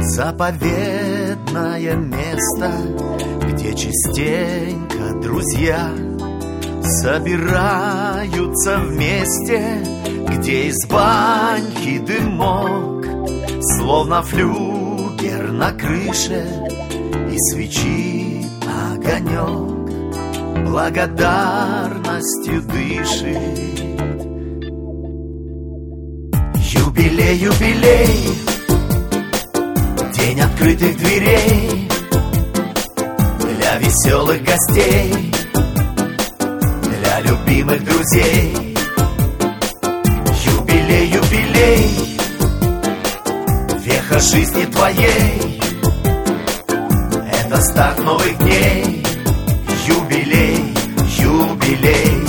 Заповедное место, где частенько друзья собираются вместе, где из баньки дымок, словно флюгер на крыше, и свечи огонек благодарностью дышит. Юбилей, юбилей, день открытых дверей для веселых гостей, для любимых друзей. Юбилей, юбилей, веха жизни твоей, это старт новых дней. Юбилей, юбилей,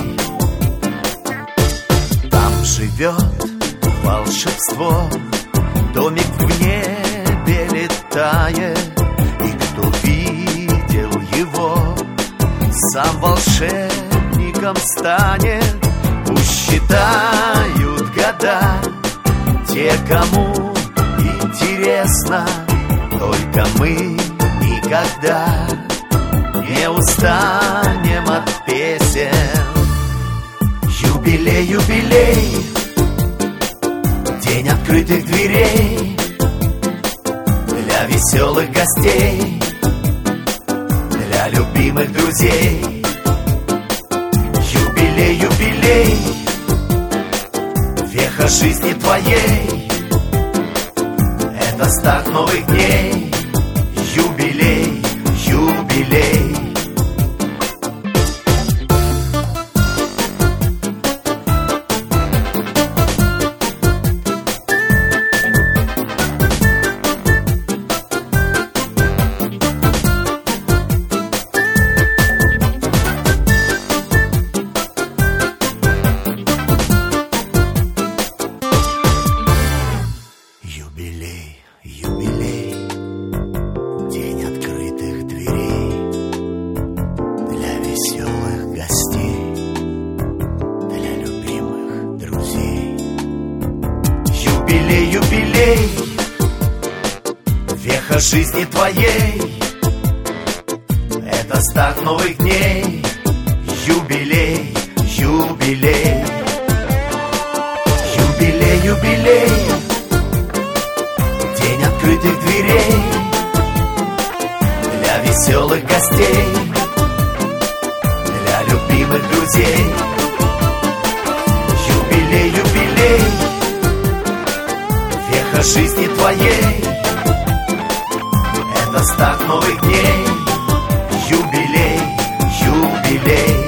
там живет волшебство, домик в небе летает, и кто видел его, сам волшебником станет. Пусть считают года те, кому интересно, только мы никогда не устанем от песен. Юбилей, юбилей, день открытых дверей для веселых гостей, для любимых друзей. Юбилей, юбилей, веха жизни твоей, это старт новых дней. Юбилей, юбилей. Юбилей, юбилей, день открытых дверей для веселых гостей, для любимых друзей. Юбилей, юбилей, веха жизни твоей, это старт новых дней. Юбилей, юбилей, юбилей, юбилей, день открытых дверей для веселых гостей, для любимых друзей. Юбилей, юбилей, веха жизни твоей, это старт новых дней. Юбилей, юбилей.